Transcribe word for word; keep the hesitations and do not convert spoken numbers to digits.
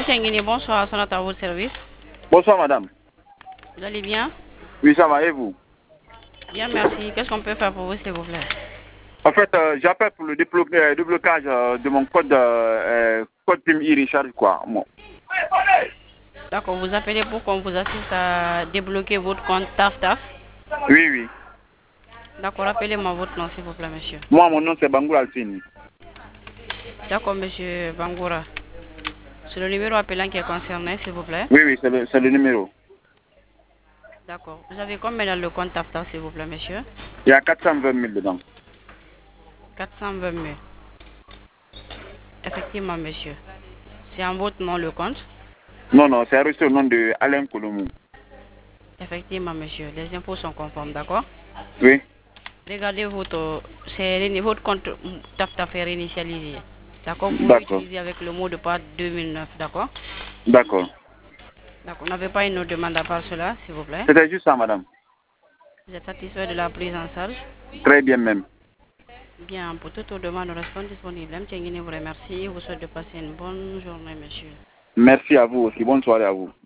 Tchenguini, bonsoir, sonate à votre service. Bonsoir madame. Vous allez bien? Oui, ça va, et vous? Bien, merci. Qu'est-ce qu'on peut faire pour vous, s'il vous plaît? En fait, euh, j'appelle pour le déblo euh, déblocage euh, de mon code euh, code P M I Richard, quoi. Bon. D'accord, vous appelez pour qu'on vous assiste à débloquer votre compte Taf Taf? Oui, oui. D'accord, rappelez-moi votre nom, s'il vous plaît, monsieur. Moi, mon nom, c'est Bangoura Alfini. D'accord, monsieur Bangoura. C'est le numéro appelant qui est concerné, s'il vous plaît. Oui, oui, c'est le, le numéro. D'accord. Vous avez combien dans le compte Taf Taf, s'il vous plaît, monsieur? Il y a quatre cent vingt mille dedans. quatre cent vingt mille. Effectivement, monsieur. C'est en votre nom le compte? Non, non, c'est reçu au nom de Alain Colomou. Effectivement, monsieur. Les impôts sont conformes, d'accord? Oui. Regardez votre, votre compte Taf Taf est réinitialisé. D'accord? Vous pouvez D'accord. utiliser avec le mot de passe deux mille neuf, d'accord? D'accord. D'accord. On n'avait pas une autre demande à part cela, s'il vous plaît. C'était juste ça, madame. Vous êtes satisfait de la prise en charge? Très bien même. Bien, pour toute demande, nous restons disponibles. M. Tchenguini vous remercie. Vous souhaite de passer une bonne journée, monsieur. Merci à vous aussi. Bonne soirée à vous.